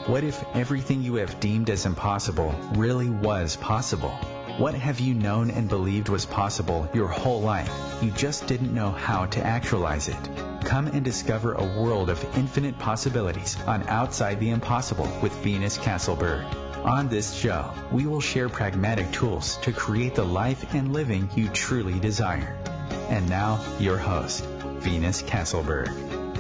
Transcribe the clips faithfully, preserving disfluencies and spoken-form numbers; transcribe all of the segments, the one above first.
What if everything you have deemed as impossible really was possible? What have you known and believed was possible your whole life? You just didn't know how to actualize it. Come and discover a world of infinite possibilities on Outside the Impossible with Venus Castleberg. On this show, we will share pragmatic tools to create the life and living you truly desire. And now, your host, Venus Castleberg.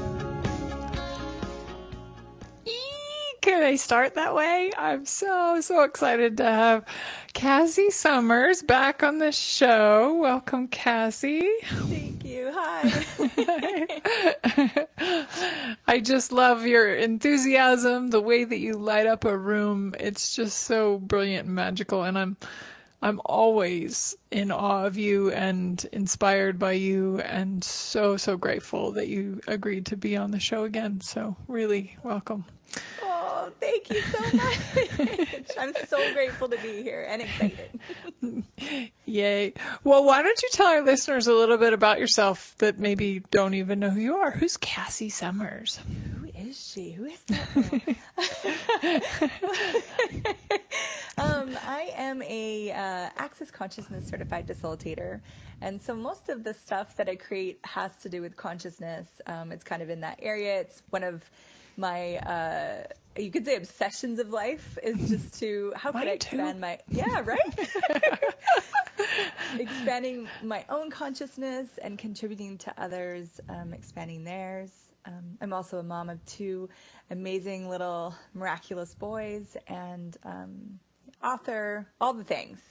Can I start that way? I'm so, so excited to have Cassie Summers back on the show. Welcome, Cassie. Thank you. Hi. I just love your enthusiasm, the way that you light up a room. It's just so brilliant and magical, and I'm I'm always in awe of you and inspired by you, and so, so grateful that you agreed to be on the show again. So really, welcome. Oh, thank you so much. I'm so grateful to be here and excited. Yay. Well, why don't you tell our listeners a little bit about yourself that maybe don't even know who you are? Who's Cassie Summers? Who is she? Who is that? um, I am a uh, Access Consciousness certified facilitator. And so most of the stuff that I create has to do with consciousness. Um, it's kind of in that area. It's one of my, uh, you could say obsessions of life is just to, how could I expand too. my, yeah, right? Expanding my own consciousness and contributing to others, um, expanding theirs. Um, I'm also a mom of two amazing little miraculous boys and um, author, all the things.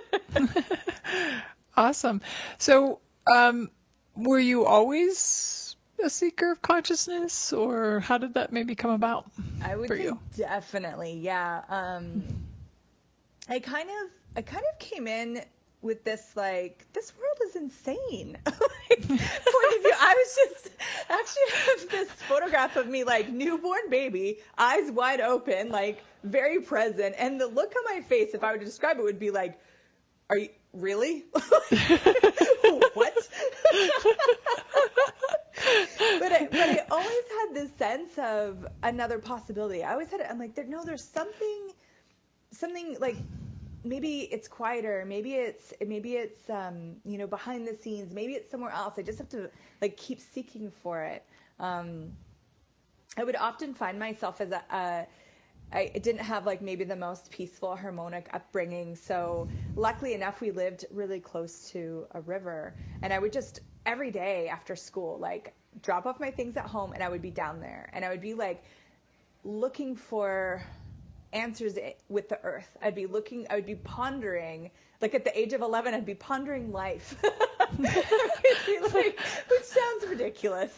Awesome. So um, were you always a seeker of consciousness, or how did that maybe come about I would for say you? Definitely, yeah. Um, I kind of, I kind of came in with this like, this world is insane like, point of view. I was just actually have this photograph of me like newborn baby, eyes wide open, like very present, and the look on my face, if I were to describe it, would be like, "Are you really?" What? But I, but I always had this sense of another possibility. I always had it. I'm like, there, no, there's something, something like maybe it's quieter. Maybe it's, maybe it's, um, you know, behind the scenes. Maybe it's somewhere else. I just have to like keep seeking for it. Um, I would often find myself as a, a I didn't have like maybe the most peaceful, harmonic upbringing. So luckily enough, we lived really close to a river, and I would just every day after school, like drop off my things at home, and I would be down there, and I would be like looking for answers with the earth. I'd be looking, I would be pondering, like at the age of eleven, I'd be pondering life. I'd be like, which sounds ridiculous.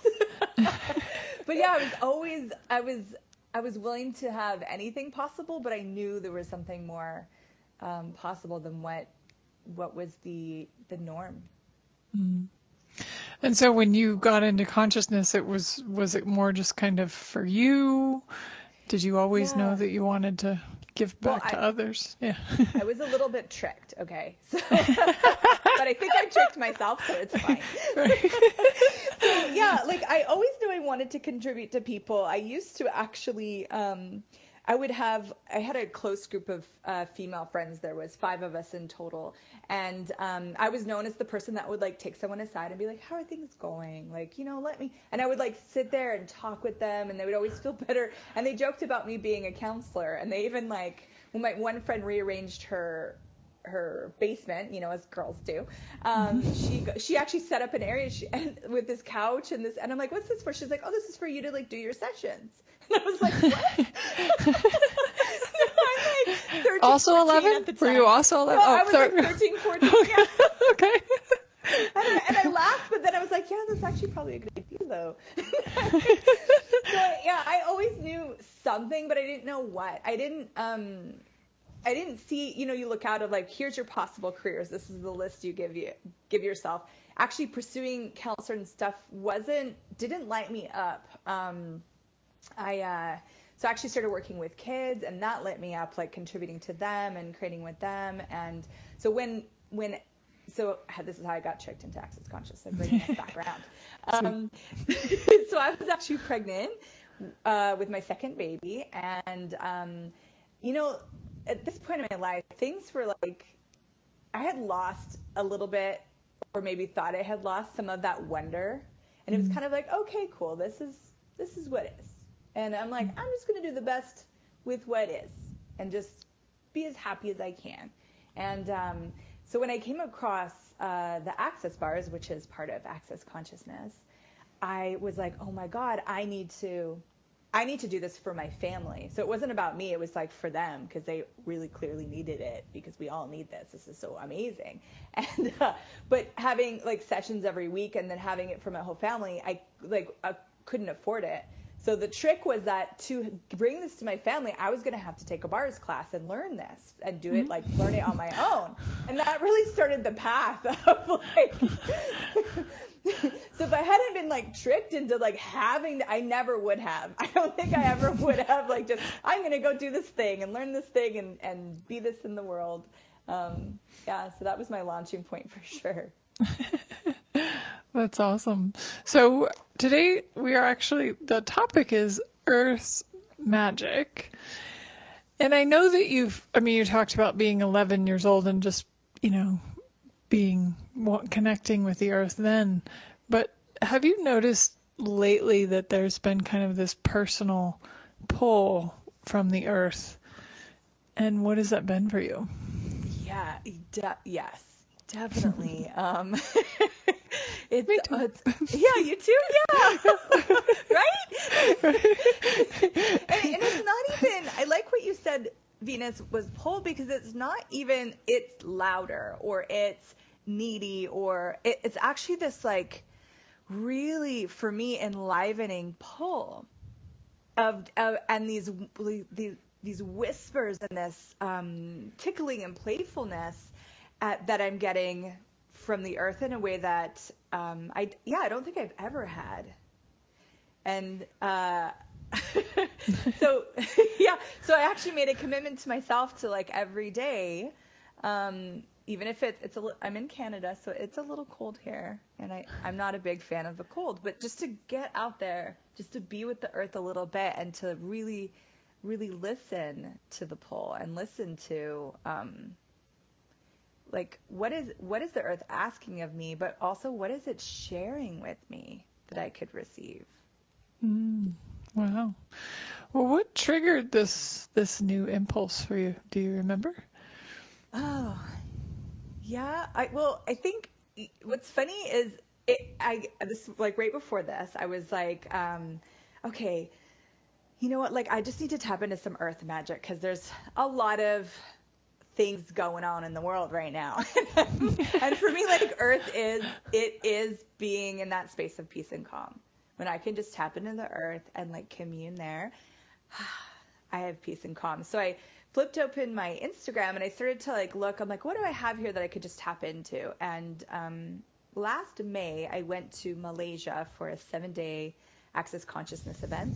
But yeah, I was always, I was, I was willing to have anything possible, but I knew there was something more um, possible than what what was the the norm. Mm. And so when you got into consciousness, it was was it more just kind of for you? Did you always yeah. know that you wanted to give back well, to I, others? Yeah. I was a little bit tricked, okay. So, but I think I tricked myself, so it's fine. Right. So yeah, like I always knew I wanted to contribute to people. I used to actually, um, I would have, I had a close group of uh, female friends. There was five of us in total. And um, I was known as the person that would like take someone aside and be like, how are things going? Like, you know, let me, and I would like sit there and talk with them, and they would always feel better. And they joked about me being a counselor. And they even like, when my one friend rearranged her her basement, you know, as girls do, um, she she actually set up an area she, and, with this couch and this, and I'm like, what's this for? She's like, oh, this is for you to like do your sessions. And I was like, what? No, I'm like thirteen, also eleven? Were you also eleven? No, oh, I was sorry. like thirteen, fourteen. Yeah. Okay. And I, and I laughed, but then I was like, yeah, that's actually probably a good idea, though. So, yeah, I always knew something, but I didn't know what. I didn't, um, I didn't see, you know, you look out of like, here's your possible careers. This is the list you give you, give yourself. Actually pursuing counselor and stuff wasn't, didn't light me up. Um, I, uh, so I actually started working with kids, and that lit me up, like contributing to them and creating with them. And so when, when, So this is how I got tricked into Access Consciousness, like bringing us back around. Um, so I was actually pregnant uh, with my second baby. And, um, you know, at this point in my life, things were like, I had lost a little bit, or maybe thought I had lost some of that wonder. And it was kind of like, okay, cool. This is, this is what is. And I'm like, I'm just going to do the best with what is and just be as happy as I can. And um, so when I came across uh, the Access bars, which is part of Access Consciousness, I was like, oh my God, I need to, I need to do this for my family. So it wasn't about me. It was like for them, because they really clearly needed it, because we all need this. This is so amazing. And, uh, but having like sessions every week and then having it for my whole family, I like, I couldn't afford it. So the trick was that to bring this to my family, I was going to have to take a bars class and learn this and do it, like learn it on my own. And that really started the path of like, so if I hadn't been like tricked into like having, I never would have. I don't think I ever would have like just, I'm going to go do this thing and learn this thing and, and be this in the world. Um, yeah, so that was my launching point for sure. That's awesome. So today we are actually, the topic is Earth's magic. And I know that you've, I mean, you talked about being eleven years old and just, you know, being, connecting with the earth then. But have you noticed lately that there's been kind of this personal pull from the earth? And what has that been for you? Yeah, de- yes, definitely. um, it's, Me too. uh, it's, yeah, you too? Yeah. Right? and, and it's not even, I like what you said, Venus, was pulled, because it's not even, it's louder or it's needy or it, it's actually this like really, for me, enlivening pull of, of and these, these, these whispers and this um, tickling and playfulness at, that I'm getting from the earth in a way that um, I, yeah, I don't think I've ever had. And uh, so, yeah, so I actually made a commitment to myself to like every day, um, even if it, it's a, I'm in Canada, so it's a little cold here, and I, I'm not a big fan of the cold, but just to get out there, just to be with the earth a little bit and to really, really listen to the pull and listen to, um, like, what is, what is the earth asking of me, but also what is it sharing with me that I could receive? Mm, wow. Well, what triggered this this new impulse for you? Do you remember? Oh, yeah. I well, I think what's funny is it. I this like right before this, I was like, um, okay, you know what? Like, I just need to tap into some earth magic, because there's a lot of things going on in the world right now. And for me, like, earth is it is being in that space of peace and calm. When I can just tap into the earth and like commune there, I have peace and calm. So I flipped open my Instagram and I started to like look, I'm like, what do I have here that I could just tap into? And um, last May, I went to Malaysia for a seven day Access Consciousness event.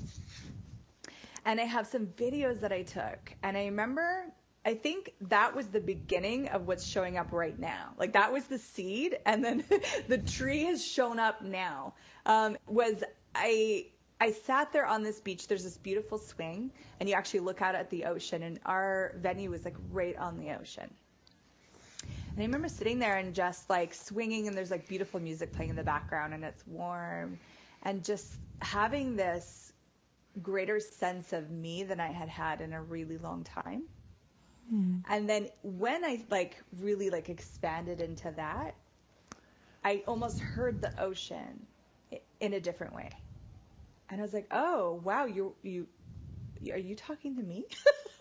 And I have some videos that I took. And I remember, I think that was the beginning of what's showing up right now. Like, that was the seed, and then the tree has shown up now. Um, was I I sat there on this beach. There's this beautiful swing, and you actually look out at the ocean, and our venue was like right on the ocean. And I remember sitting there and just like swinging, and there's like beautiful music playing in the background, and it's warm, and just having this greater sense of me than I had had in a really long time. Mm. And then when I like really like expanded into that, I almost heard the ocean in a different way. And I was like, oh, wow, you, you, are you talking to me?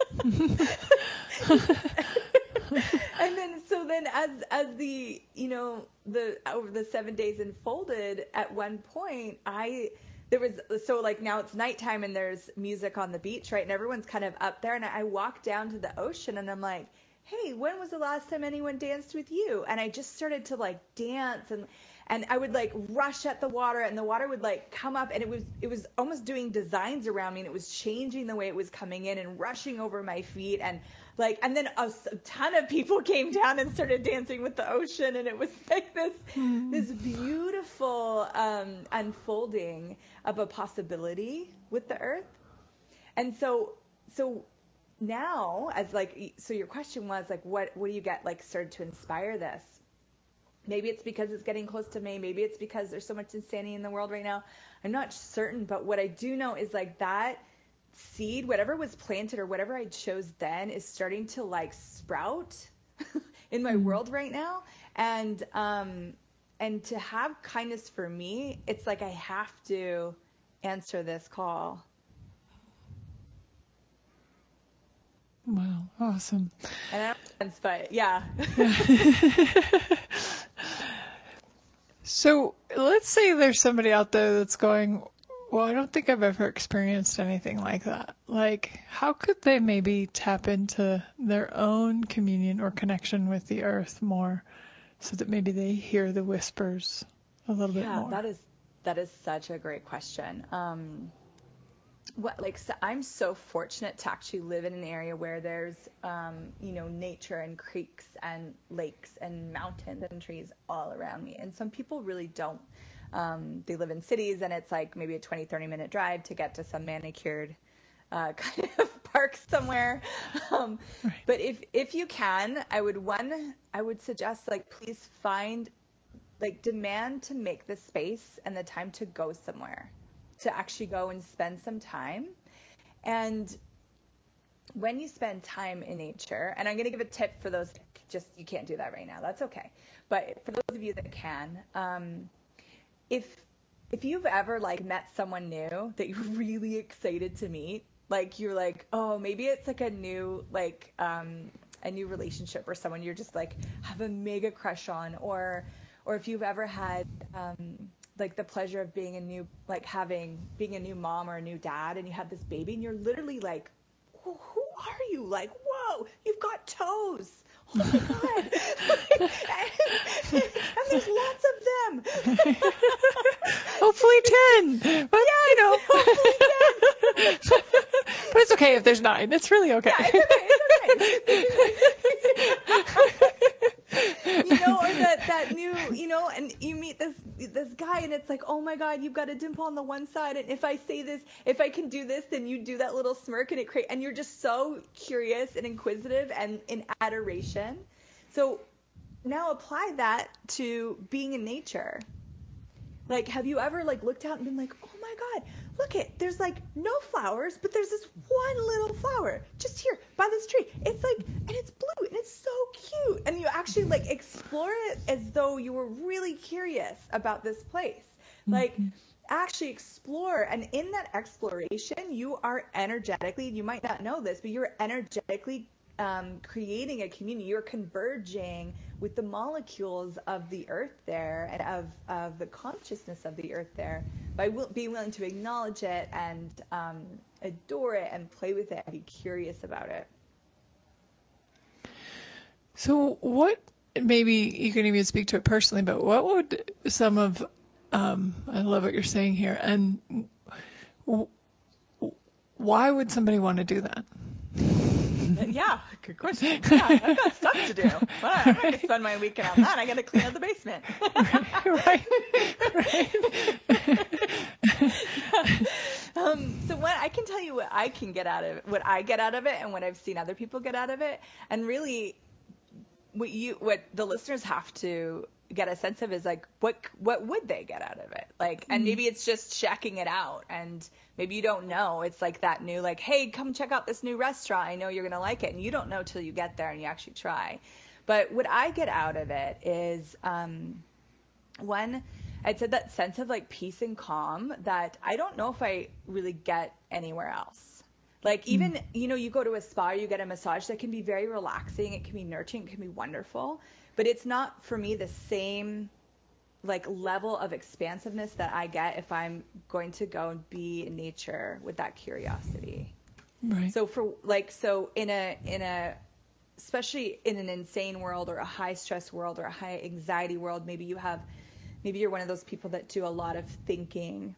And then, so then as, as the, you know, the, over the seven days unfolded, at one point I, there was, so like now it's nighttime and there's music on the beach, right? And everyone's kind of up there. And I walked down to the ocean and I'm like, hey, when was the last time anyone danced with you? And I just started to like dance. And, And I would like rush at the water, and the water would like come up, and it was it was almost doing designs around me, and it was changing the way it was coming in and rushing over my feet, and like and then a, a ton of people came down and started dancing with the ocean, and it was like this mm. this beautiful um, unfolding of a possibility with the earth. And so so now, as like so your question was like what what do you get like started to inspire this? Maybe it's because it's getting close to May. Maybe it's because there's so much insanity in the world right now. I'm not certain, but what I do know is like that seed, whatever was planted or whatever I chose then, is starting to like sprout in my mm-hmm. world right now. And um, and to have kindness for me, it's like I have to answer this call. Wow, awesome. And I don't know, but yeah. So let's say there's somebody out there that's going, well, I don't think I've ever experienced anything like that. Like, how could they maybe tap into their own communion or connection with the earth more so that maybe they hear the whispers a little yeah, bit more? Yeah, that is that is such a great question. Um, what like so I'm so fortunate to actually live in an area where there's um, you know nature and creeks and lakes and mountains and trees all around me, and some people really don't. Um, they live in cities, and it's like maybe a twenty, thirty minute drive to get to some manicured uh, kind of park somewhere. Um, right. But if if you can, I would one I would suggest like please find like demand to make the space and the time to go somewhere, to actually go and spend some time. And when you spend time in nature, and I'm going to give a tip for those, just you can't do that right now, that's okay. But for those of you that can, um, if if you've ever like met someone new that you're really excited to meet, like you're like, oh, maybe it's like a new like um, a new relationship or someone you're just like have a mega crush on, or or if you've ever had um, like the pleasure of being a new, like having, being a new mom or a new dad, and you have this baby and you're literally like, who, who are you? Like, whoa, you've got toes. Oh my God. and, and, and there's lots of them. Hopefully ten. But, yes, you know. hopefully ten. But it's okay if there's nine. It's really okay. Yeah, it's okay. It's okay. You know, or that, that new, you know, and you meet this this guy, and it's like, oh my God, you've got a dimple on the one side, and if I say this, if I can do this, then you do that little smirk, and it create, and you're just so curious and inquisitive and in adoration. So now apply that to being in nature. Like, have you ever like looked out and been like, oh my God, look it, there's like no flowers, but there's this one little flower just here by this tree. It's like, and it's blue and it's so cute. And you actually like explore it as though you were really curious about this place. Mm-hmm. Like actually explore. And in that exploration, you are energetically, you might not know this, but you're energetically um, creating a community. You're converging with the molecules of the earth there and of, of the consciousness of the earth there by will, being willing to acknowledge it and um, adore it and play with it and be curious about it. So what, maybe you can even speak to it personally, but what would some of, um, I love what you're saying here, and w- why would somebody want to do that? Yeah, good question. Yeah, I've got stuff to do. Well, I'm not going to spend my weekend on that. I got to clean out the basement. Right, right. um, so what I can tell you what I can get out of it, what I get out of it, and what I've seen other people get out of it, and really, what you, what the listeners have to get a sense of is like, what what would they get out of it? Like, and maybe it's just checking it out, and maybe you don't know. It's like that new, like, hey, come check out this new restaurant. I know you're going to like it. And you don't know till you get there and you actually try. But what I get out of it is, um, one, I'd said that sense of like peace and calm that I don't know if I really get anywhere else. Like even, mm. you know, you go to a spa, you get a massage that can be very relaxing. It can be nurturing. It can be wonderful. But it's not for me the same like level of expansiveness that I get if I'm going to go and be in nature with that curiosity. Right. So for like, so in a, in a, especially in an insane world or a high stress world or a high anxiety world, maybe you have maybe you're one of those people that do a lot of thinking.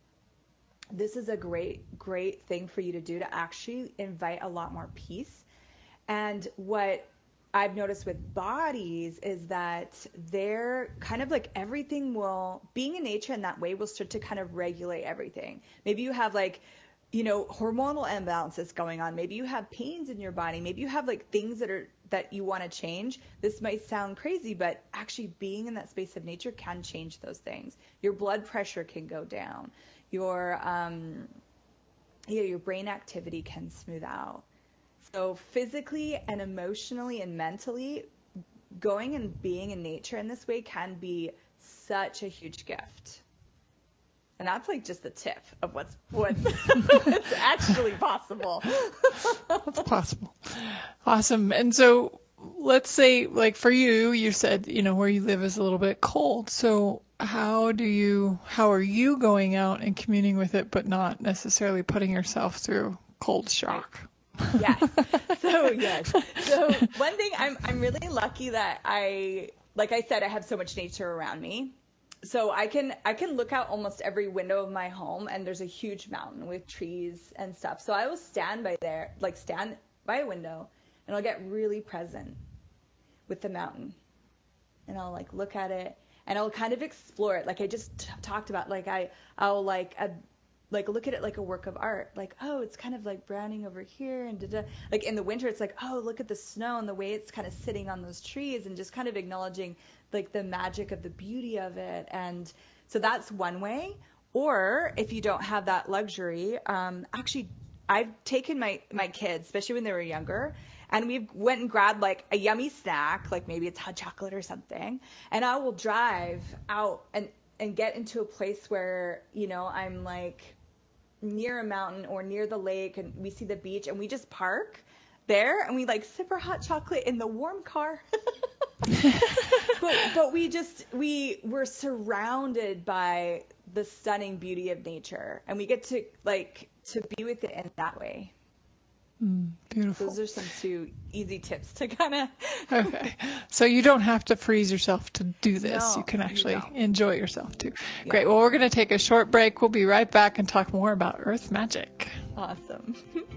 This is a great, great thing for you to do to actually invite a lot more peace. And what I've noticed with bodies is that they're kind of like everything will, being in nature in that way will start to kind of regulate everything. Maybe you have like, you know, hormonal imbalances going on. Maybe you have pains in your body. Maybe you have like things that are, that you want to change. This might sound crazy, but actually being in that space of nature can change those things. Your blood pressure can go down. Your, um, yeah, your brain activity can smooth out. So physically and emotionally and mentally, going and being in nature in this way can be such a huge gift. And that's like just the tip of what's what's, what's actually possible. It's possible. Awesome. And so let's say, like for you, you said, you know, where you live is a little bit cold. So how do you, how are you going out and communing with it, but not necessarily putting yourself through cold shock? Yes. So yes. So one thing, I'm I'm really lucky that I, like I said, I have so much nature around me. So I can I can look out almost every window of my home, and there's a huge mountain with trees and stuff. So I will stand by there, like stand by a window, and I'll get really present with the mountain, and I'll like look at it, and I'll kind of explore it, like I just t- talked about. Like I I'll like a, like look at it like a work of art. Like, oh, it's kind of like browning over here, and da-da. Like in the winter, it's like, oh, look at the snow and the way it's kind of sitting on those trees, and just kind of acknowledging like the magic of the beauty of it. And so that's one way. Or if you don't have that luxury, um, actually, I've taken my, my kids, especially when they were younger, and we went and grabbed like a yummy snack, like maybe it's hot chocolate or something, and I will drive out and, and get into a place where, you know, I'm like near a mountain or near the lake, and we see the beach, and we just park there, and we like sip our hot chocolate in the warm car. but, but we just, we were surrounded by the stunning beauty of nature, and we get to like to be with it in that way. Mm, beautiful. Those are some two easy tips to kind of. Okay. So you don't have to freeze yourself to do this. No, you can actually you enjoy yourself too. Yeah. Great. Well, we're going to take a short break. We'll be right back and talk more about earth magic. Awesome.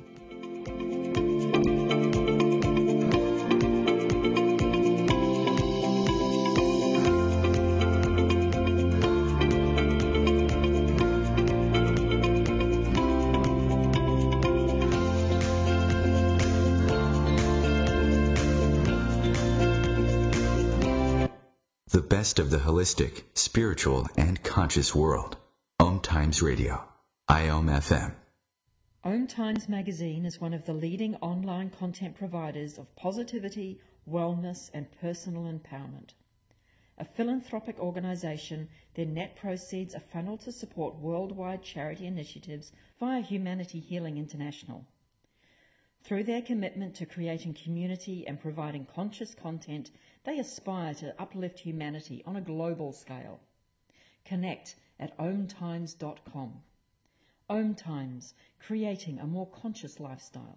The best of the holistic, spiritual, and conscious world. Om Times Radio. I O M F M. Om Times Magazine is one of the leading online content providers of positivity, wellness, and personal empowerment. A philanthropic organization, their net proceeds are funneled to support worldwide charity initiatives via Humanity Healing International. Through their commitment to creating community and providing conscious content, they aspire to uplift humanity on a global scale. Connect at om times dot com. Om Times, creating a more conscious lifestyle.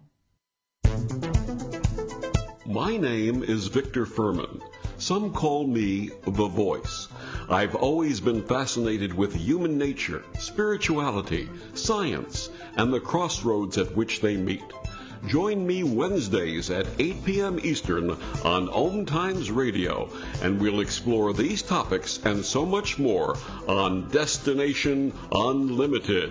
My name is Victor Furman. Some call me The Voice. I've always been fascinated with human nature, spirituality, science, and the crossroads at which they meet. Join me Wednesdays at eight p.m. Eastern on Om Times Radio, and we'll explore these topics and so much more on Destination Unlimited.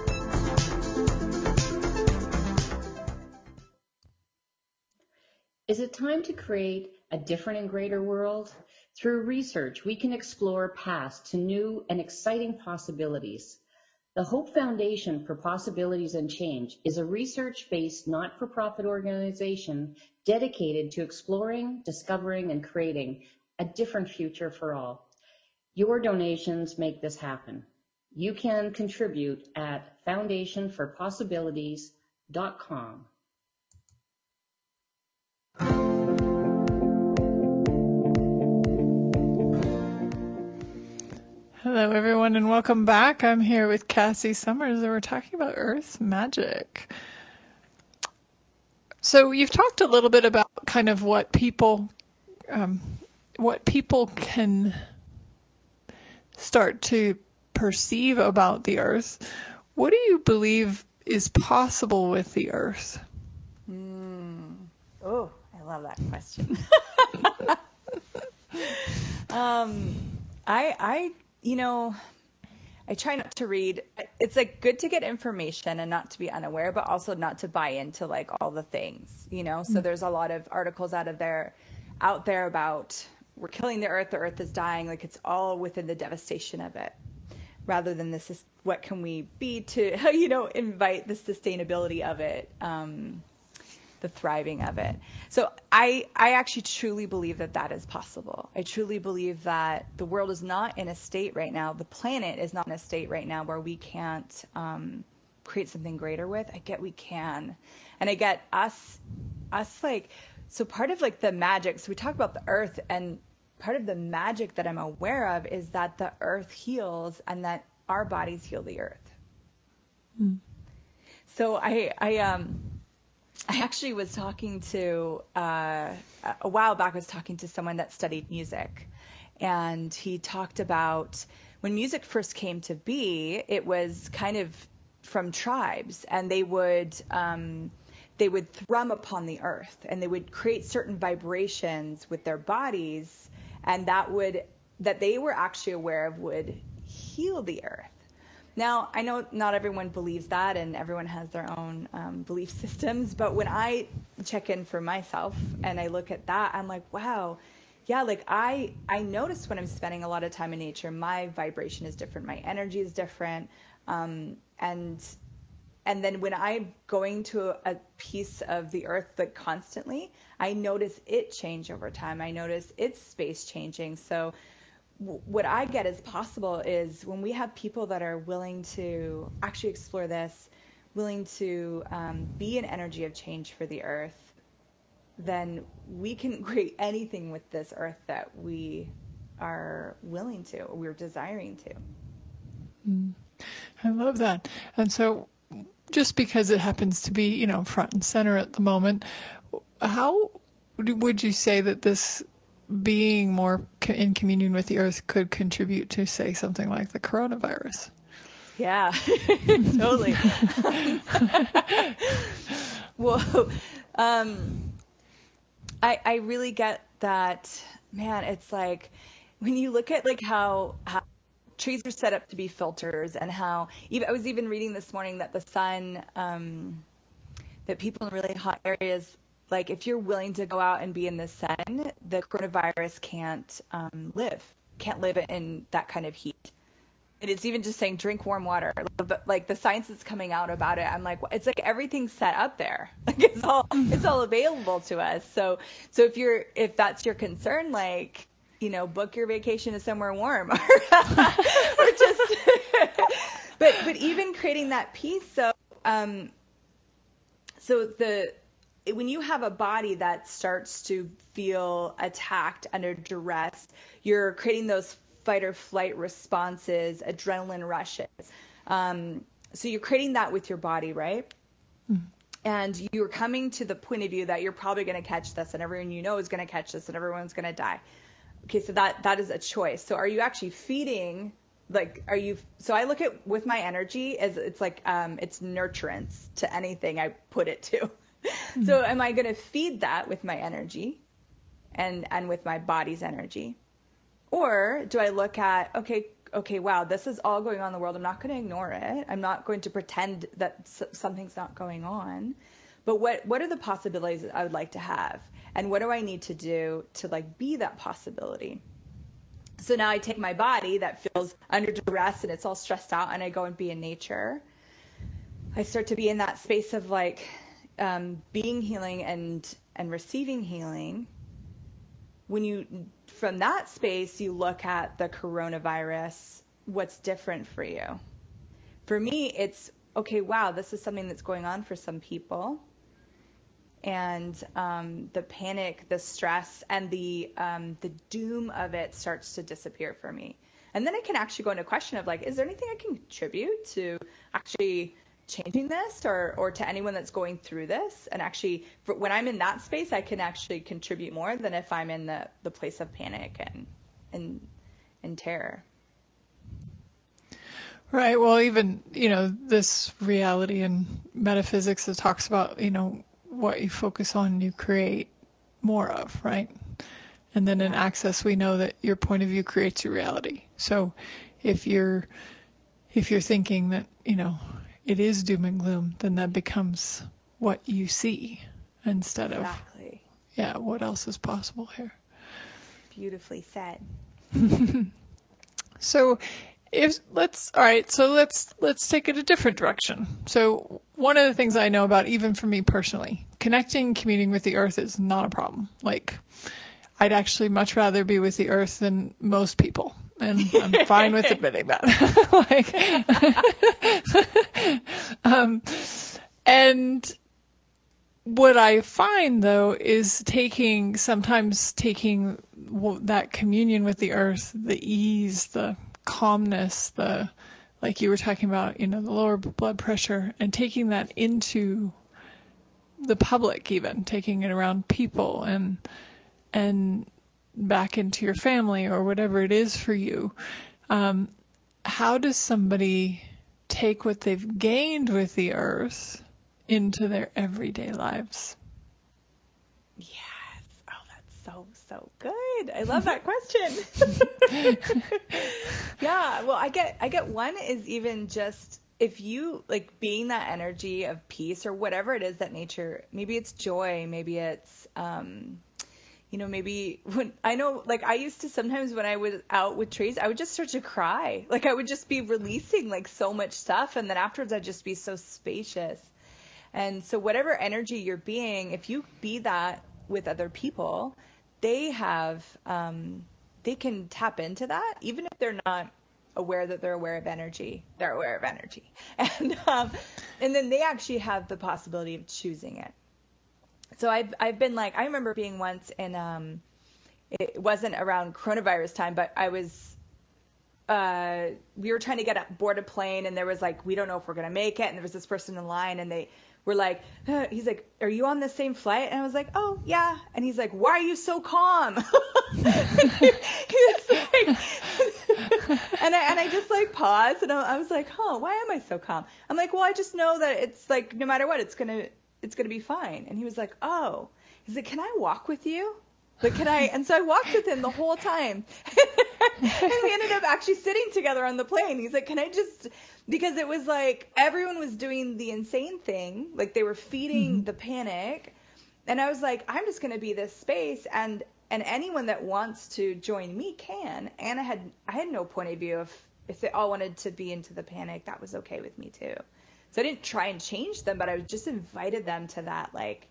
Is it time to create a different and greater world? Through research, we can explore paths to new and exciting possibilities. The Hope Foundation for Possibilities and Change is a research-based, not-for-profit organization dedicated to exploring, discovering, and creating a different future for all. Your donations make this happen. You can contribute at foundation for possibilities dot com. Hello, everyone, and welcome back. I'm here with Cassie Summers, and we're talking about earth magic. So you've talked a little bit about kind of what people, um, what people can start to perceive about the Earth, what do you believe is possible with the Earth? Mm. Oh, I love that question. um, I, I, you know, I try not to read. It's like good to get information and not to be unaware, but also not to buy into like all the things, you know? So there's a lot of articles out of there, out there about we're killing the Earth, the Earth is dying. Like it's all within the devastation of it, rather than this is what can we be to, you know, invite the sustainability of it. Um, the thriving of it. So I, I actually truly believe that that is possible. I truly believe that the world is not in a state right now, the planet is not in a state right now where we can't um, create something greater with. I get we can. And I get us, us like, so part of like the magic, so we talk about the earth, and part of the magic that I'm aware of is that the earth heals and that our bodies heal the earth. Mm. So I, I, um, I actually was talking to, uh, a while back, I was talking to someone that studied music, and he talked about when music first came to be, it was kind of from tribes, and they would, um, they would thrum upon the earth, and they would create certain vibrations with their bodies, and that would, that they were actually aware of would heal the earth. Now, I know not everyone believes that, and everyone has their own um, belief systems, but when I check in for myself and I look at that, I'm like, wow, yeah, like I, I notice when I'm spending a lot of time in nature, my vibration is different, my energy is different, um, and and then when I'm going to a, a piece of the earth like constantly, I notice it change over time. I notice its space changing. So what I get as possible is when we have people that are willing to actually explore this, willing to um, be an energy of change for the earth, then we can create anything with this earth that we are willing to, or we're desiring to. Mm. I love that. And so just because it happens to be, you know, front and center at the moment, how would you say that this being more in communion with the earth could contribute to, say, something like the coronavirus? Yeah, totally. Well, um, I, I really get that, man, it's like when you look at like how, how trees are set up to be filters, and how even, I was even reading this morning that the sun, um, that people in really hot areas, like if you're willing to go out and be in the sun, the coronavirus can't um, live, can't live in that kind of heat. And it's even just saying drink warm water. But like the science that's coming out about it, I'm like, it's like everything's set up there. Like it's all it's all available to us. So so if you're if that's your concern, like, you know, book your vacation to somewhere warm, or, or just. but but even creating that peace. So um. So the when you have a body that starts to feel attacked under duress, you're creating those fight or flight responses, adrenaline rushes. Um, so you're creating that with your body, right? Mm-hmm. And you're coming to the point of view that you're probably going to catch this, and everyone you know is going to catch this, and everyone's going to die. Okay, so that that is a choice. So are you actually feeding? Like, are you? So I look at with my energy as it's like um, it's nurturance to anything I put it to. Mm-hmm. So am I going to feed that with my energy, and and with my body's energy? Or do I look at, okay, okay, wow, this is all going on in the world. I'm not going to ignore it. I'm not going to pretend that something's not going on. But what, what are the possibilities that I would like to have? And what do I need to do to like be that possibility? So now I take my body that feels under duress and it's all stressed out, and I go and be in nature. I start to be in that space of like um, being healing and, and receiving healing. When you, from that space, you look at the coronavirus, what's different for you? For me, it's, okay, wow, this is something that's going on for some people. And um, the panic, the stress, and the um, the doom of it starts to disappear for me. And then I can actually go into a question of like, is there anything I can contribute to actually changing this, or or to anyone that's going through this? And actually, for, when I'm in that space, I can actually contribute more than if I'm in the, the place of panic and and and terror. Right. Well, even, you know, this reality and metaphysics that talks about, you know, what you focus on, you create more of, right? And then in Access, we know that your point of view creates your reality. So if you're, if you're thinking that, you know, it is doom and gloom, then that becomes what you see instead of, Exactly. yeah, what else is possible here. Beautifully said. So if let's all right, so let's let's take it a different direction. So one of the things I know about, even for me personally, connecting, communing with the earth is not a problem. Like, I'd actually much rather be with the earth than most people, and I'm fine with admitting that. like, um, and what I find, though, is taking, sometimes taking that communion with the earth, the ease, the calmness, the, like you were talking about, you know, the lower blood pressure, and taking that into the public, even taking it around people and, and back into your family or whatever it is for you. Um, how does somebody take what they've gained with the earth into their everyday lives? Yes. Oh, that's so, so good. I love that question. Yeah. Well, I get, I get one is even just, if you like being that energy of peace or whatever it is that nature, maybe it's joy, maybe it's, um, you know, maybe when I know, like I used to sometimes when I was out with trees, I would just start to cry. Like I would just be releasing like so much stuff. And then afterwards I'd just be so spacious. And so whatever energy you're being, if you be that with other people, they have, um, they can tap into that, even if they're not aware that they're aware of energy. They're aware of energy. And, um, and then they actually have the possibility of choosing it. So I've, I've been like, I remember being once in, um, it wasn't around coronavirus time, but I was, uh, we were trying to get aboard a plane and there was like, we don't know if we're going to make it. And there was this person in line and they were like, uh, he's like, are you on the same flight? And I was like, oh yeah. And he's like, why are you so calm? he was like, and I, and I just like paused and I, I was like, huh, why am I so calm? I'm like, well, I just know that it's like, no matter what, it's going to, it's going to be fine. And he was like, oh, he's like, can I walk with you? Like, can I? And so I walked with him the whole time. And we ended up actually sitting together on the plane. He's like, can I just, because it was like everyone was doing the insane thing. Like they were feeding mm-hmm. the panic. And I was like, I'm just going to be this space. And, and anyone that wants to join me can. And I had, I had no point of view of if they all wanted to be into the panic, that was okay with me too. So I didn't try and change them, but I just invited them to that like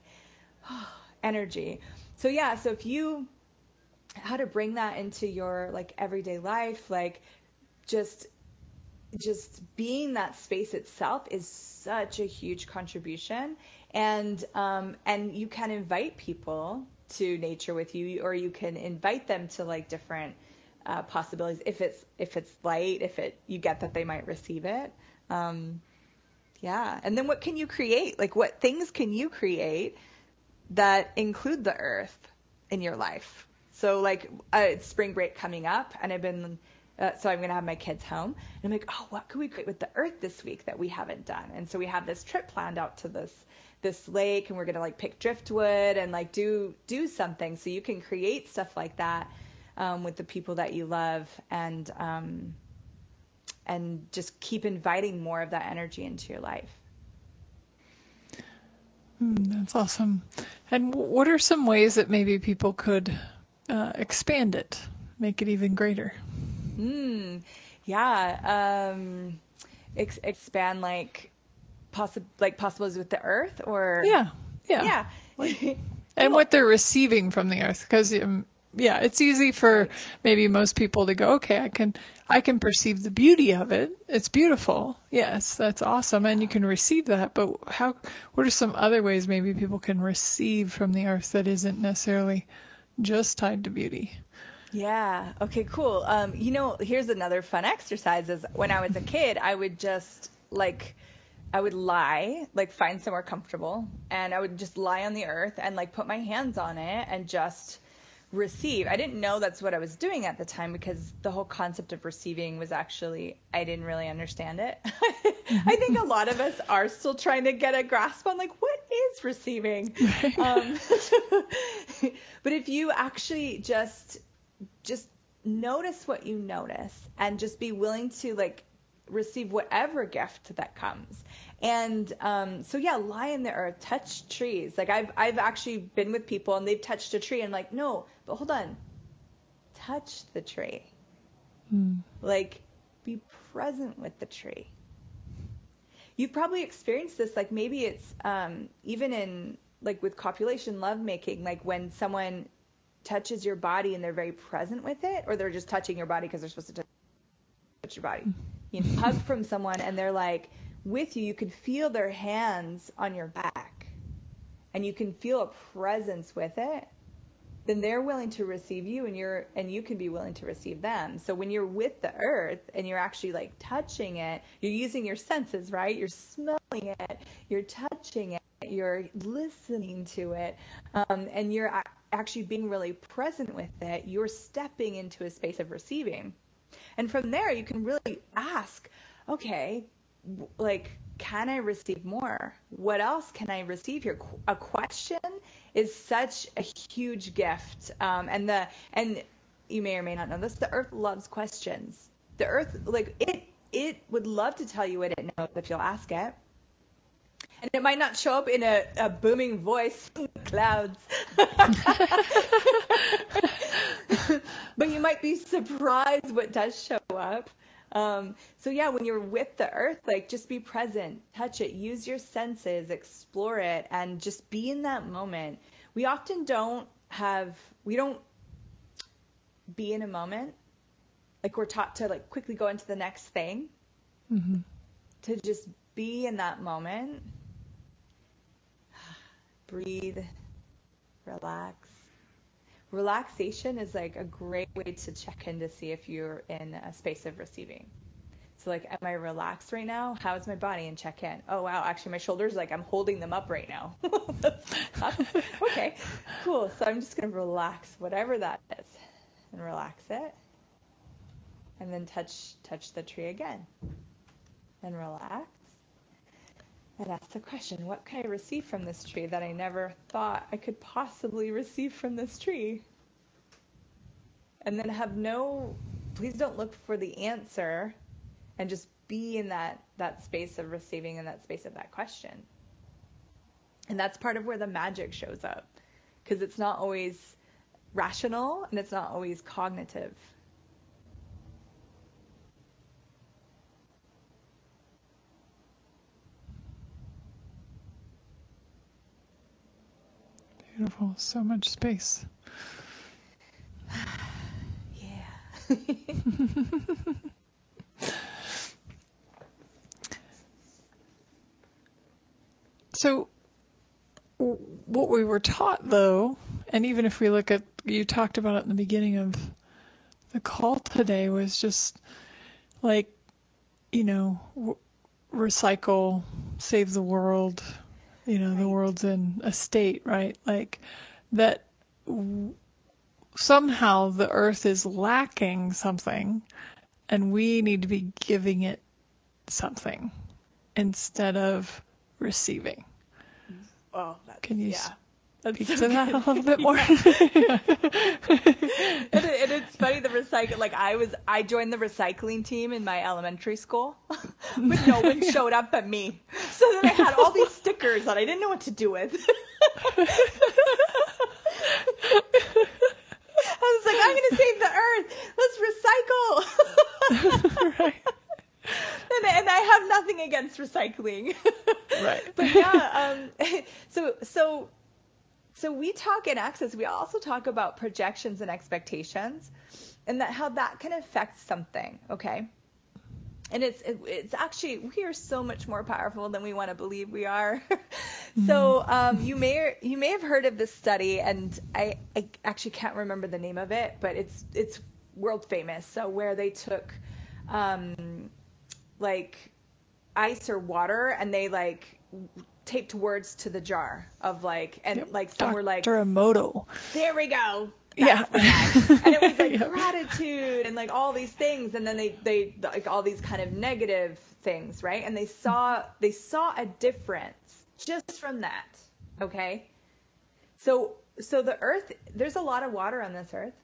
energy. So yeah, so if you, how to bring that into your like everyday life, like just, just being that space itself is such a huge contribution. And, um, and you can invite people to nature with you, or you can invite them to like different, uh, possibilities. If it's, if it's light, if it, you get that they might receive it. Um, yeah. And then what can you create? Like what things can you create that include the earth in your life? So like uh, it's spring break coming up and I've been, uh, so I'm going to have my kids home and I'm like, oh, what can we create with the earth this week that we haven't done? And so we have this trip planned out to this, this lake and we're going to like pick driftwood and like do, do something. So you can create stuff like that, um, with the people that you love and, um, and just keep inviting more of that energy into your life. Mm, that's awesome. And what are some ways that maybe people could uh, expand it, make it even greater? Mm, yeah. Um, ex- expand like possi- like possibilities with the earth or? Yeah. Yeah. Yeah. Like, and what they're receiving from the earth. Because, um, yeah, it's easy for right. maybe most people to go, okay, I can, I can perceive the beauty of it. It's beautiful. Yes, that's awesome. And you can receive that. But how, what are some other ways maybe people can receive from the earth that isn't necessarily just tied to beauty? Yeah. Okay, cool. Um, you know, here's another fun exercise is when I was a kid, I would just like, I would lie, like find somewhere comfortable and I would just lie on the earth and like put my hands on it and just receive. I didn't know that's what I was doing at the time, because the whole concept of receiving was actually, I didn't really understand it. I think a lot of us are still trying to get a grasp on, like, what is receiving? um, but if you actually just, just notice what you notice, and just be willing to, like, receive whatever gift that comes. And um, so yeah, lie in the earth, touch trees. Like I've I've actually been with people and they've touched a tree and I'm like, no, but hold on, touch the tree. Mm. Like, be present with the tree. You've probably experienced this. Like maybe it's um, even in like with copulation lovemaking, like when someone touches your body and they're very present with it, or they're just touching your body because they're supposed to touch your body. You know, hug from someone and they're like with you, you can feel their hands on your back and you can feel a presence with it, then they're willing to receive you, and you're and you can be willing to receive them. So when you're with the earth and you're actually like touching it, you're using your senses, right? You're smelling it, you're touching it, you're listening to it, um, and you're a- actually being really present with it. You're stepping into a space of receiving. And from there, you can really ask, okay, like, can I receive more? What else can I receive here? A question is such a huge gift. Um, and the and you may or may not know this, the earth loves questions. The earth, like, it it would love to tell you what it knows if you'll ask it. And it might not show up in a, a booming voice in the clouds. But you might be surprised what does show up. Um, so yeah, when you're with the earth, like, just be present, touch it, use your senses, explore it, and just be in that moment. We often don't have, we don't be in a moment. Like, we're taught to like quickly go into the next thing. Mm-hmm. To just be in that moment. Breathe, relax. Relaxation is like a great way to check in to see if you're in a space of receiving. So like, am I relaxed right now? How is my body? And check in. Oh, wow, actually my shoulders, like, I'm holding them up right now. Okay, cool. So I'm just going to relax whatever that is and relax it. And then touch, touch the tree again and relax. And ask the question, what can I receive from this tree that I never thought I could possibly receive from this tree? And then have no, please don't look for the answer, and just be in that, that space of receiving, and that space of that question. And that's part of where the magic shows up, because it's not always rational and it's not always cognitive. Beautiful. So much space. Yeah. So what we were taught, though, and even if we look at, you talked about it in the beginning of the call today, was just like, you know, w- recycle, save the world. You know, right. The world's in a state, right? Like that w- somehow the earth is lacking something and we need to be giving it something instead of receiving. Oh, that's, can you yeah. speak to that a little bit more? and, it, and it's funny, the recycle, like I was, I joined the recycling team in my elementary school, but no one showed up but me. So then I had all these stickers that I didn't know what to do with. I was like, I'm going to save the earth. Let's recycle. Right. And, and I have nothing against recycling. Right. But yeah, um, so, so, so we talk in Access, we also talk about projections and expectations, and that how that can affect something, okay? And it's it, it's actually, we are so much more powerful than we want to believe we are. So um, you may you may have heard of this study, and I, I actually can't remember the name of it, but it's it's world famous. So where they took um, like ice or water, and they like taped words to the jar of like, and yep. like some Doctor were like Emoto. There we go. Yeah. And it was like Yeah. gratitude and like all these things. And then they, they, like all these kind of negative things, right? And they saw, they saw a difference just from that. Okay. So, so the earth, there's a lot of water on this earth.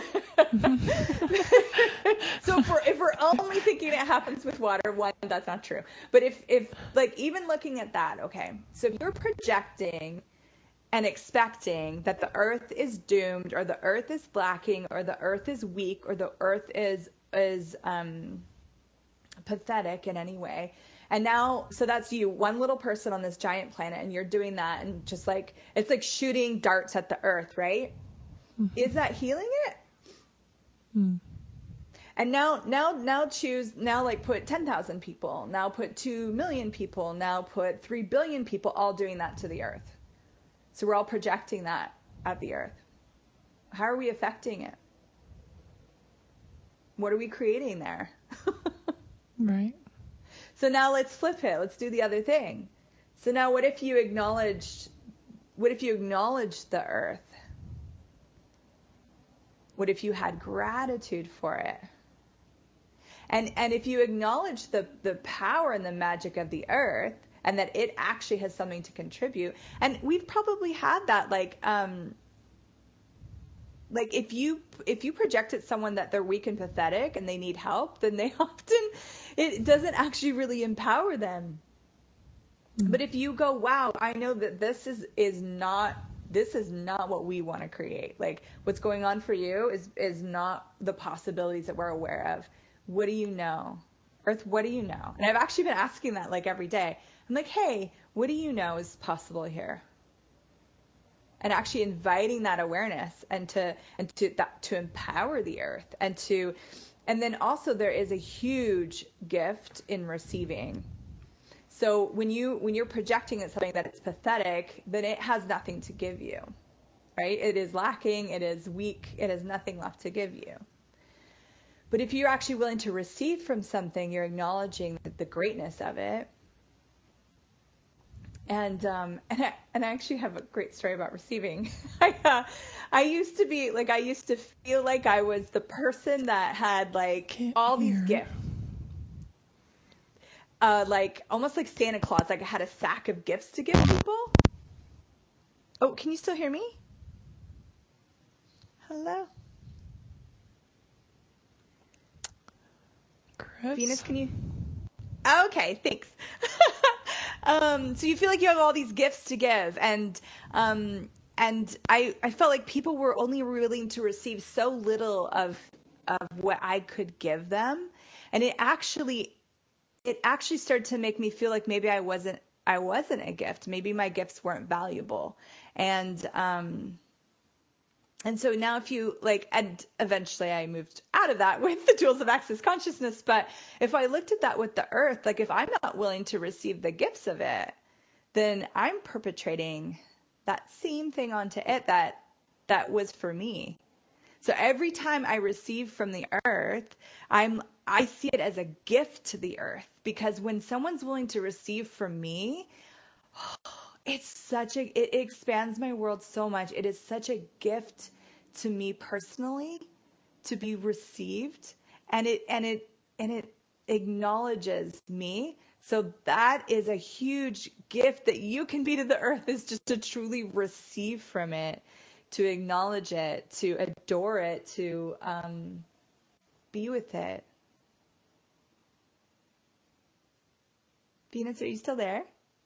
So if we're, if we're only thinking it happens with water, one, that's not true. But if, if like even looking at that, okay, so if you're projecting and expecting that the earth is doomed or the earth is lacking or the earth is weak or the earth is, is um, pathetic in any way. And now, so that's you, one little person on this giant planet, and you're doing that and just like, it's like shooting darts at the earth, right? Mm-hmm. Is that healing it? Mm. And now, now, now choose, now like put ten thousand people, now put two million people, now put three billion people all doing that to the earth. So we're all projecting that at the earth. How are we affecting it? What are we creating there? Right. So now let's flip it. Let's do the other thing. So now what if you acknowledged, what if you acknowledged the earth? What if you had gratitude for it? And and if you acknowledge the, the power and the magic of the earth and that it actually has something to contribute, and we've probably had that, like, um, like if you if you project at someone that they're weak and pathetic and they need help, then they often, it doesn't actually really empower them. Mm-hmm. But if you go, wow, I know that this is is not this is not what we want to create. Like what's going on for you is is not the possibilities that we're aware of. What do you know? Earth, what do you know? And I've actually been asking that like every day. I'm like, hey, what do you know is possible here? And actually inviting that awareness and to and to that to empower the earth and to and then also there is a huge gift in receiving. So when you when you're projecting at something that it's pathetic, then it has nothing to give you. Right? It is lacking, it is weak, it has nothing left to give you. But if you're actually willing to receive from something, you're acknowledging the greatness of it. And um, and I, and I actually have a great story about receiving. I uh, I used to be like I used to feel like I was the person that had like Can't all these hear. gifts, uh, like almost like Santa Claus. Like I had a sack of gifts to give people. Oh, can you still hear me? Hello. Chris? Venus, can you? Okay, thanks. um, so you feel like you have all these gifts to give, and um, and I, I felt like people were only willing to receive so little of of what I could give them, and it actually it actually started to make me feel like maybe I wasn't I wasn't a gift. Maybe my gifts weren't valuable, and um. And so now if you like, and eventually I moved out of that with the tools of access consciousness. But if I looked at that with the earth, like if I'm not willing to receive the gifts of it, then I'm perpetrating that same thing onto it that that was for me. So every time I receive from the earth, I'm I see it as a gift to the earth, because when someone's willing to receive from me, it's such a, it expands my world so much. It is such a gift to me personally to be received, and it, and it, and it acknowledges me. So that is a huge gift that you can be to the earth, is just to truly receive from it, to acknowledge it, to adore it, to um, be with it. Venus, are you still there?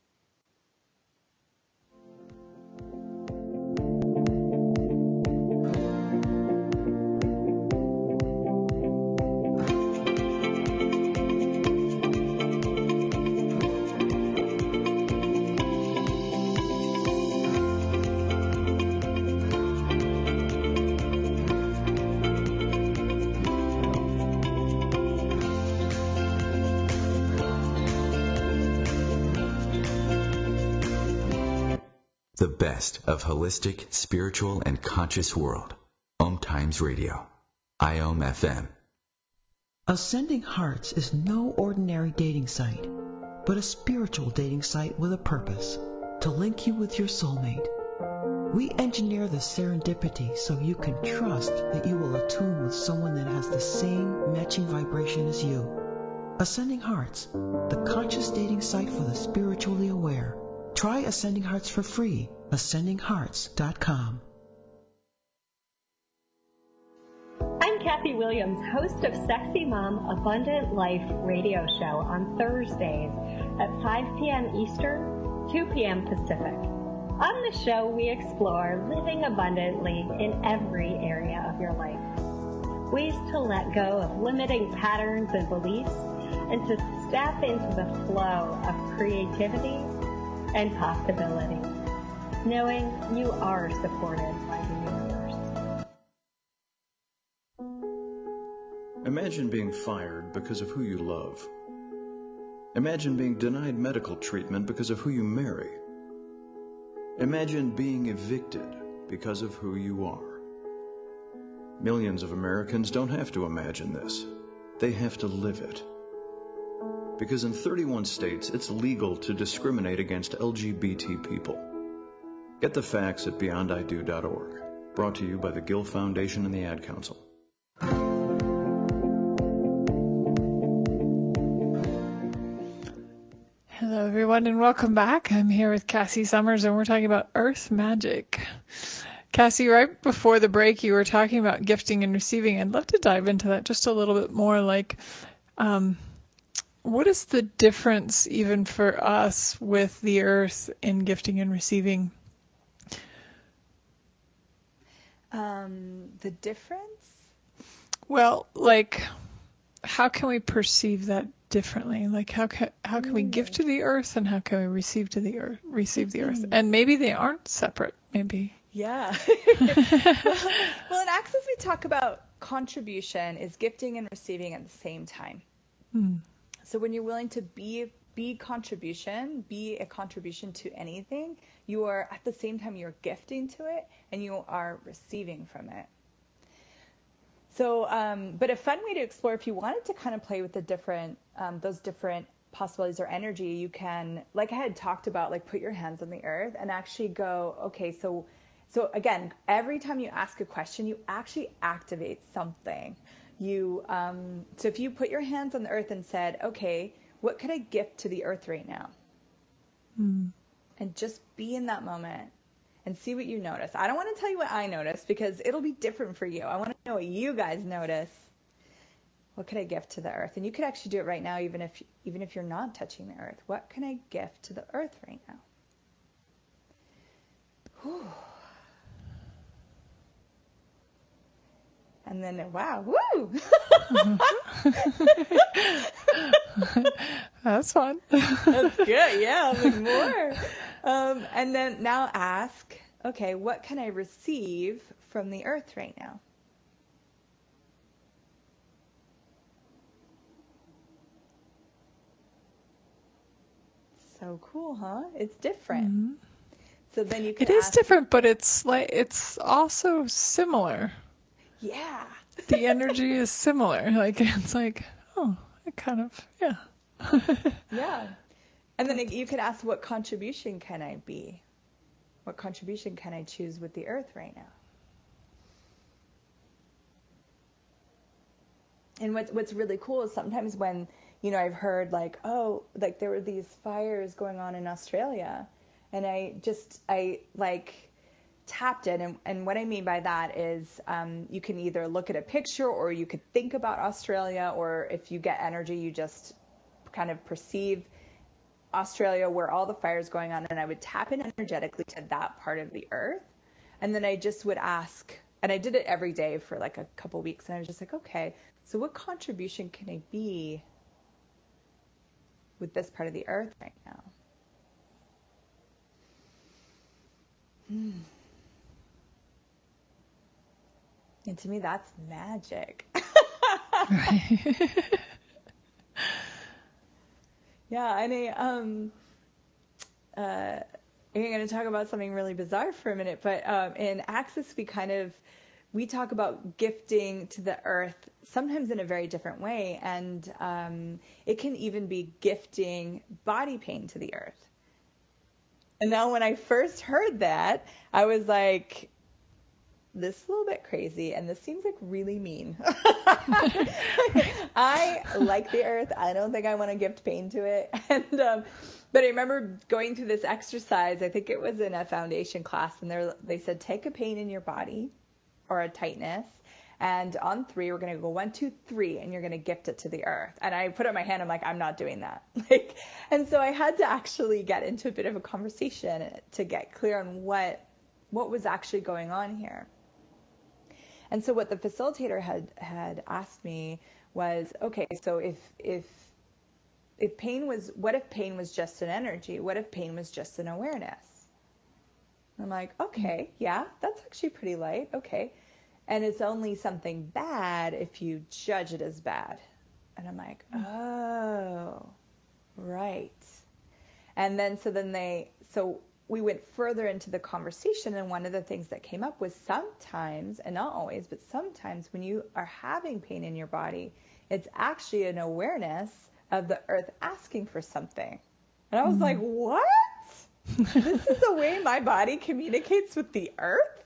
The best of holistic, spiritual, and conscious world. Om Times Radio. I O M F M. Ascending Hearts is no ordinary dating site, but a spiritual dating site with a purpose, to link you with your soulmate. We engineer the serendipity so you can trust that you will attune with someone that has the same matching vibration as you. Ascending Hearts, the conscious dating site for the spiritually aware. Try Ascending Hearts for free. ascending hearts dot com. I'm Kathy Williams, host of Sexy Mom Abundant Life radio show on Thursdays at five p.m. Eastern, two p.m. Pacific. On the show, we explore living abundantly in every area of your life. Ways to let go of limiting patterns and beliefs and to step into the flow of creativity and possibility, knowing you are supported by the universe. Imagine being fired because of who you love. Imagine being denied medical treatment because of who you marry. Imagine being evicted because of who you are. Millions of Americans don't have to imagine this. They have to live it. Because in thirty-one states, it's legal to discriminate against L G B T people. Get the facts at beyond I do dot org. Brought to you by the Gill Foundation and the Ad Council. Hello, everyone, and welcome back. I'm here with Cassie Summers, and we're talking about earth magic. Cassie, right before the break, you were talking about gifting and receiving. I'd love to dive into that just a little bit more. Like, um, what is the difference even for us with the earth in gifting and receiving? Um, the difference? Well, like, how can we perceive that differently? Like, how can how can we give to the earth, and how can we receive to the earth? Receive the earth, and maybe they aren't separate. Maybe. Yeah. Well, in Access, we talk about contribution is gifting and receiving at the same time. Hmm. So when you're willing to be be contribution, be a contribution to anything, you are at the same time you're gifting to it and you are receiving from it. So, um, but a fun way to explore, if you wanted to kind of play with the different, um, those different possibilities or energy, you can, like I had talked about, like put your hands on the earth and actually go, okay, so, so again, every time you ask a question, you actually activate something. You, um, so if you put your hands on the earth and said, okay, what could I gift to the earth right now? Mm. And just be in that moment and see what you notice. I don't want to tell you what I noticed because it'll be different for you. I want to know what you guys notice. What could I gift to the earth? And you could actually do it right now, even if, even if you're not touching the earth. What can I gift to the earth right now? Whew. And then, wow, woo! That's fun. That's good, yeah, like more. Um, and then now ask, okay, what can I receive from the earth right now? So cool, huh? It's different. Mm-hmm. So then you can It is ask, different, but it's like it's also similar. yeah. The energy is similar. Like it's like, oh, it kind of, yeah. Yeah. And then you could ask, what contribution can I be? What contribution can I choose with the earth right now? And what's, what's really cool is sometimes when, you know, I've heard like, oh, like there were these fires going on in Australia. And I just, I like tapped it. And, and what I mean by that is um, you can either look at a picture or you could think about Australia, or if you get energy, you just kind of perceive Australia where all the fires going on. And I would tap in energetically to that part of the earth. And then I just would ask, and I did it every day for like a couple weeks. And I was just like, okay, so what contribution can I be with this part of the earth right now? Hmm. And to me, that's magic. Right. Yeah, and I, um, uh, I'm going to talk about something really bizarre for a minute, but um, in Access, we kind of, we talk about gifting to the earth sometimes in a very different way, and um, it can even be gifting body pain to the earth. And now when I first heard that, I was like, this is a little bit crazy, and this seems like really mean. I like the earth. I don't think I want to gift pain to it. And um, but I remember going through this exercise. I think it was in a foundation class, and they they said take a pain in your body or a tightness, and on three we're gonna go one, two, three, and you're gonna gift it to the earth. And I put up my hand. I'm like, I'm not doing that. Like, and so I had to actually get into a bit of a conversation to get clear on what what was actually going on here. And so what the facilitator had, had asked me was, okay, so if if if pain was, what if pain was just an energy? What if pain was just an awareness? I'm like, okay, yeah, that's actually pretty light. Okay. And it's only something bad if you judge it as bad. And I'm like, oh, right. And then, so then they, so we went further into the conversation, and one of the things that came up was sometimes, and not always, but sometimes when you are having pain in your body, it's actually an awareness of the earth asking for something. And I was mm. like, what? This is the way my body communicates with the earth?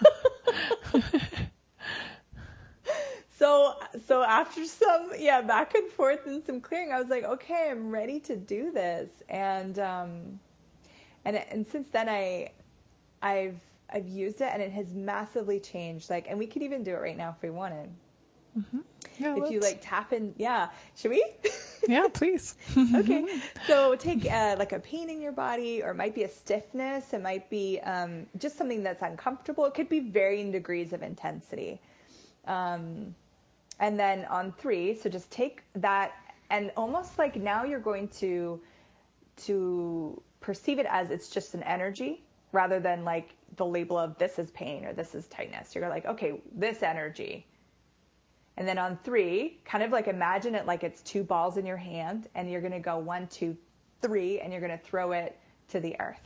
So, so after some, yeah, back and forth and some clearing, I was like, okay, I'm ready to do this. And, um, And and since then I, I've I've used it, and it has massively changed. Like, and we could even do it right now if we wanted. Mm-hmm. Yeah, if let's. You like tap in, yeah. Should we? Yeah, please. Okay. So take uh, like a pain in your body, or it might be a stiffness. It might be um, just something that's uncomfortable. It could be varying degrees of intensity. Um, and then on three, so just take that, and almost like now you're going to to perceive it as it's just an energy, rather than like the label of this is pain or this is tightness. You're like, okay, this energy. And then on three, kind of like imagine it like it's two balls in your hand, and you're going to go one, two, three, and you're going to throw it to the earth.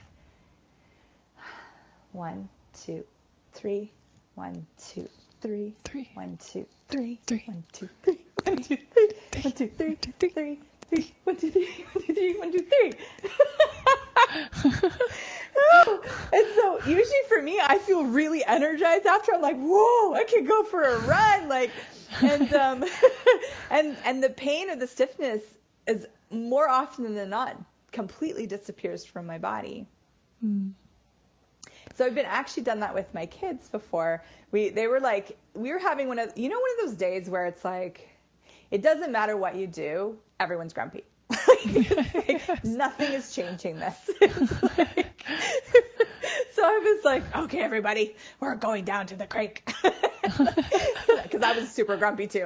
One, two, three. One, two, three. Three. One, two, three. Three. One, two, three. One, two, three. One, two, three. Three. Three. Three. One, two, three. One, two, three. One, two, three. Oh, and so usually for me, I feel really energized after. I'm like, whoa, I could go for a run. Like, and, um, and, and the pain or the stiffness is more often than not completely disappears from my body. Mm. So I've been actually done that with my kids before. We, they were like, we were having one of, you know, one of those days where it's like, it doesn't matter what you do, everyone's grumpy. Like, nothing is changing this. Like, so I was like, okay, everybody, we're going down to the creek. Because I was super grumpy too.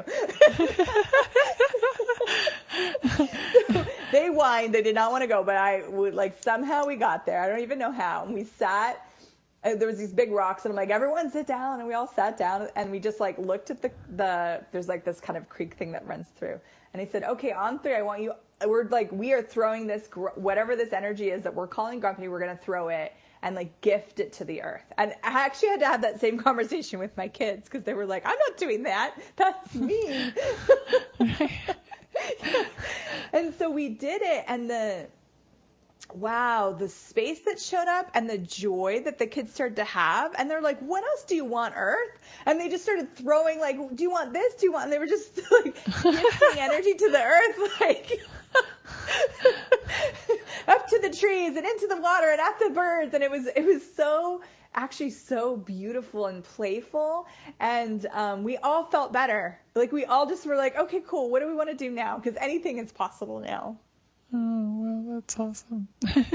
They whined. They did not want to go, but I would, like, somehow we got there. I don't even know how. And we sat. Uh, there was these big rocks, and I'm like, everyone sit down. And we all sat down, and we just like looked at the, the there's like this kind of creek thing that runs through. And he said, okay, on three, I want you, we're like, we are throwing this, whatever this energy is that we're calling grumpy, we're going to throw it and like gift it to the earth. And I actually had to have that same conversation with my kids, because they were like, I'm not doing that. That's mean. And so we did it, and the, wow, the space that showed up and the joy that the kids started to have. And they're like, what else do you want, Earth? And they just started throwing, like, do you want this? Do you want? And they were just like gifting energy to the earth, like up to the trees and into the water and at the birds. And it was, it was so, actually so beautiful and playful. And um, we all felt better. Like, we all just were like, okay, cool. What do we want to do now? Because anything is possible now. Oh, well, that's awesome.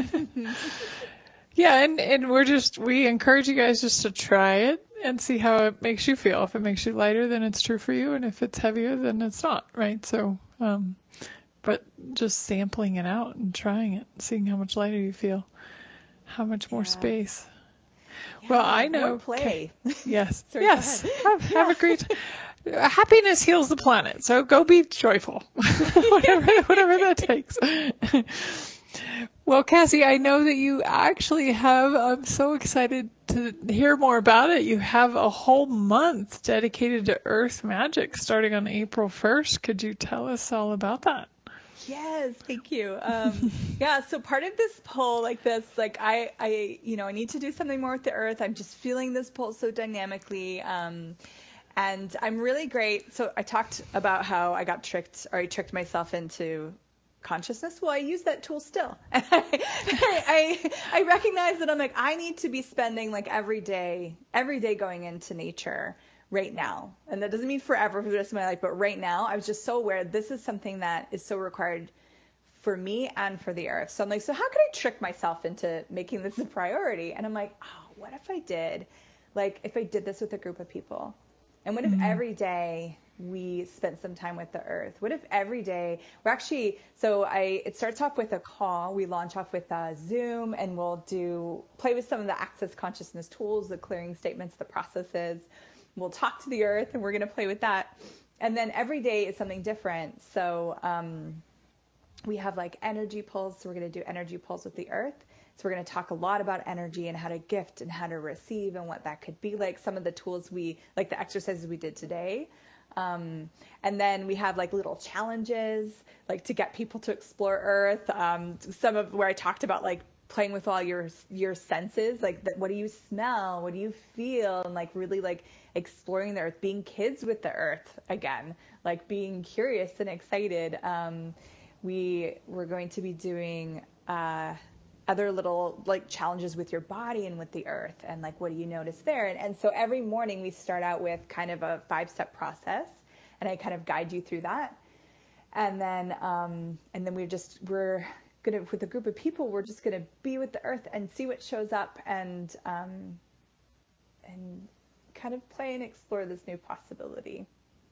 Yeah, and, and we're just, we encourage you guys just to try it and see how it makes you feel. If it makes you lighter, then it's true for you. And if it's heavier, then it's not, right? So, um, but just sampling it out and trying it, seeing how much lighter you feel, how much more yeah. space. Yeah, well, I know. More play. Yes. Sorry, yes. Have, have yeah. a great happiness heals the planet, so go be joyful, whatever, whatever that takes. Well, Cassie, I know that you actually have, I'm so excited to hear more about it. You have a whole month dedicated to Earth Magic starting on April first. Could you tell us all about that? Yes, thank you. Um, yeah, so part of this pull like this, like I, I, you know, I need to do something more with the earth. I'm just feeling this pull so dynamically. Um, and I'm really great. So I talked about how I got tricked, or I tricked myself into consciousness. Well, I use that tool still. I, I, I recognize that I'm like, I need to be spending like every day, every day going into nature right now. And that doesn't mean forever for the rest of my life, but right now I was just so aware this is something that is so required for me and for the earth. So I'm like, so how could I trick myself into making this a priority? And I'm like, oh, what if I did, like if I did this with a group of people? And what if mm-hmm. every day we spent some time with the earth? What if every day we're actually, so I, it starts off with a call. We launch off with a Zoom, and we'll do, play with some of the access consciousness tools, the clearing statements, the processes. We'll talk to the earth, and we're going to play with that. And then every day is something different. So um, we have like energy pulls. So we're going to do energy pulls with the earth. So we're going to talk a lot about energy and how to gift and how to receive and what that could be like. Some of the tools we, like the exercises we did today. Um, and then we have like little challenges, like to get people to explore earth. Um, some of where I talked about like playing with all your your senses, like the, what do you smell, what do you feel, and like really like exploring the earth, being kids with the earth again, like being curious and excited. Um, we we're going to be doing uh, other little like challenges with your body and with the earth, and like what do you notice there. And, and so every morning we start out with kind of a five-step process, and I kind of guide you through that. And then um, and then we're just we're gonna, with a group of people, we're just gonna be with the earth and see what shows up, and um, and kind of play and explore this new possibility.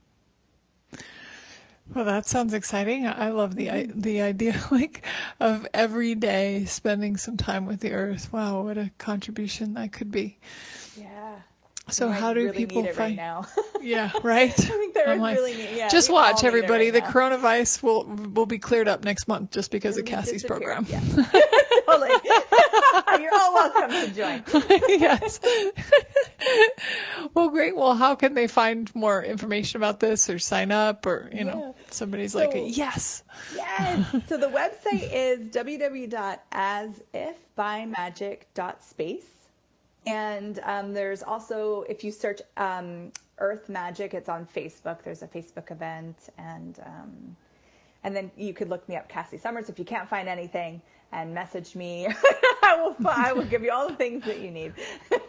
Well, that sounds exciting. I love the mm-hmm. the idea like of every day spending some time with the earth. Wow, what a contribution that could be. Yeah. So how do really people need it find? Right now. Yeah, right. I think they're like, really need, yeah, just watch everybody. Right the now. coronavirus will will be cleared up next month just because It'll of Cassie's program. Yeah. Totally. You're all welcome to join. Yes. Well, great. Well, how can they find more information about this or sign up, or you know, yeah. somebody's so, like, yes. Yes. So the website is w w w dot as if by magic dot space. And um, there's also, if you search um, Earth Magic, it's on Facebook. There's a Facebook event, and um, and then you could look me up, Cassie Summers, if you can't find anything, and message me. I will I will give you all the things that you need.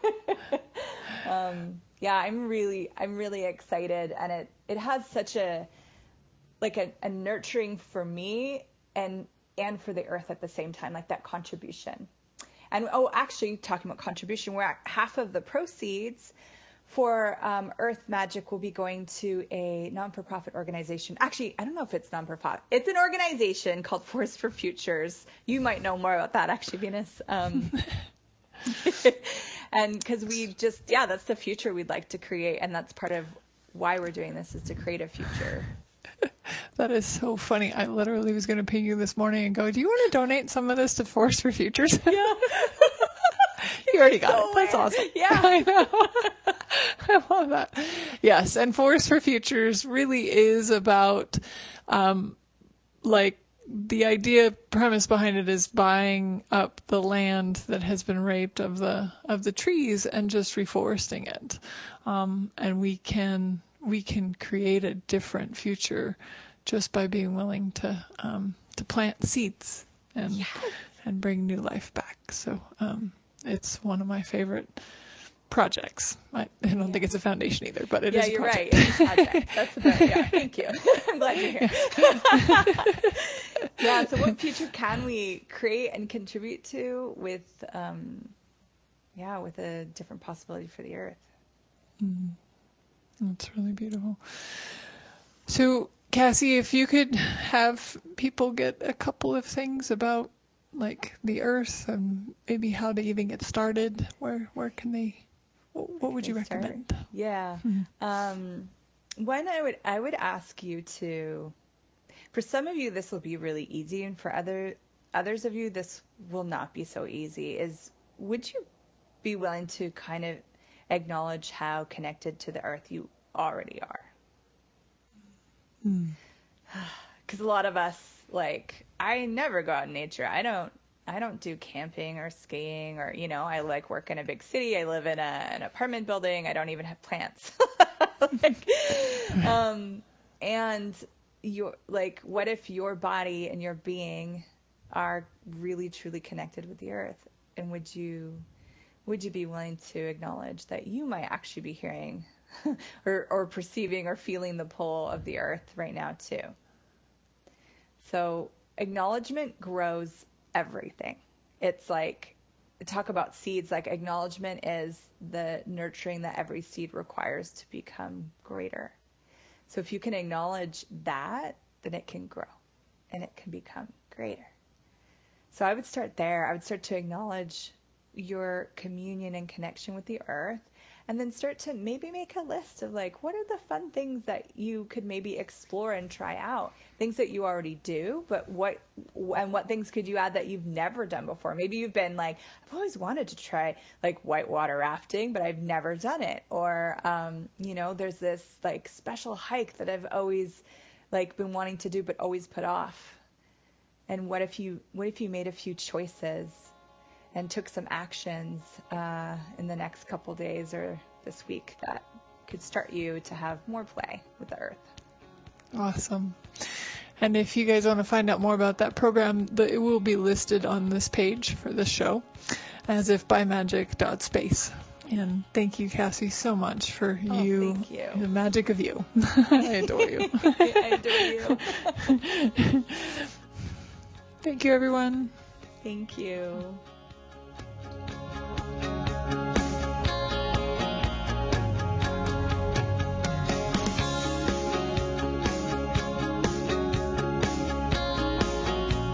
um, yeah, I'm really I'm really excited, and it it has such a like a, a nurturing for me and and for the earth at the same time, like that contribution. And, oh, actually, talking about contribution, we're at half of the proceeds for um, Earth Magic will be going to a non-for-profit organization. Actually, I don't know if it's non-for-profit. It's an organization called Force for Futures. You might know more about that, actually, Venus. Um, and because we just, yeah, that's the future we'd like to create. And that's part of why we're doing this, is to create a future. That is so funny. I literally was going to ping you this morning and go, do you want to donate some of this to Force for Futures? Yeah. You already got so it. That's weird. awesome. Yeah. I know. I love that. Yes. And Force for Futures really is about, um, like, the idea premise behind it is buying up the land that has been raped of the, of the trees and just reforesting it. Um, and we can, we can create a different future just by being willing to um, to plant seeds and yes. and bring new life back. So um, it's one of my favorite projects. I, I don't yeah. think it's a foundation either, but it yeah, is a you're project. right. It's a project. That's the best. Yeah, thank you. I'm glad you're here. Yeah. So what future can we create and contribute to with, um, yeah, with a different possibility for the earth? Mm. That's really beautiful. So, Cassie, if you could have people get a couple of things about like the earth and maybe how to even get started, where where can they, what, what would you recommend? Start? Yeah. Mm-hmm. Um, one, I would I would ask you to, for some of you this will be really easy, and for other others of you this will not be so easy, is would you be willing to kind of acknowledge how connected to the earth you already are? Because mm. a lot of us like, I never go out in nature. I don't, I don't do camping or skiing or, you know, I like work in a big city. I live in a, an apartment building. I don't even have plants. like, um, and you're like, what if your body and your being are really truly connected with the earth? And would you, would you be willing to acknowledge that you might actually be hearing or, or perceiving or feeling the pull of the earth right now too? So acknowledgement grows everything. It's like, talk about seeds, like acknowledgement is the nurturing that every seed requires to become greater. So if you can acknowledge that, then it can grow and it can become greater. So I would start there. I would start to acknowledge your communion and connection with the earth, and then start to maybe make a list of like, what are the fun things that you could maybe explore and try out? Things that you already do, but what, and what things could you add that you've never done before? Maybe you've been like, I've always wanted to try like whitewater rafting, but I've never done it. Or, um, you know, there's this like special hike that I've always like been wanting to do, but always put off. And what if you, what if you made a few choices and took some actions uh, in the next couple days or this week that could start you to have more play with the earth? Awesome. And if you guys want to find out more about that program, the, it will be listed on this page for this show, as if by magic dot space. And thank you, Cassie, so much for oh, you, thank you. The magic of you. I adore you. I adore you. Thank you, everyone. Thank you.